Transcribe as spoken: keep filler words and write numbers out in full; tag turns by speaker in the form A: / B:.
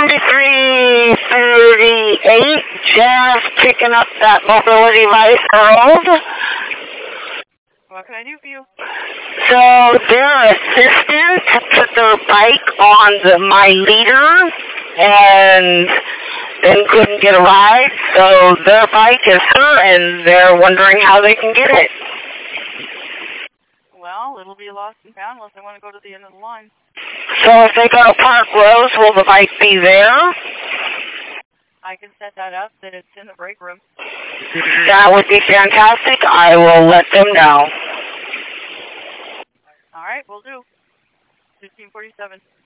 A: seventy-three thirty-eight, just picking up that mobility light girls.
B: What can I do for you?
A: So their assistant put their bike on the my leader and then couldn't get a ride, so their bike is her and they're wondering how they can get it.
B: Well, it'll be lost and found unless I want to go to the end of the line.
A: So if they go to Park Rose, will the bike be there?
B: I can set that up, that it's in the break room.
A: That would be fantastic. I will let them know.
B: All right, we'll do. fifteen forty-seven.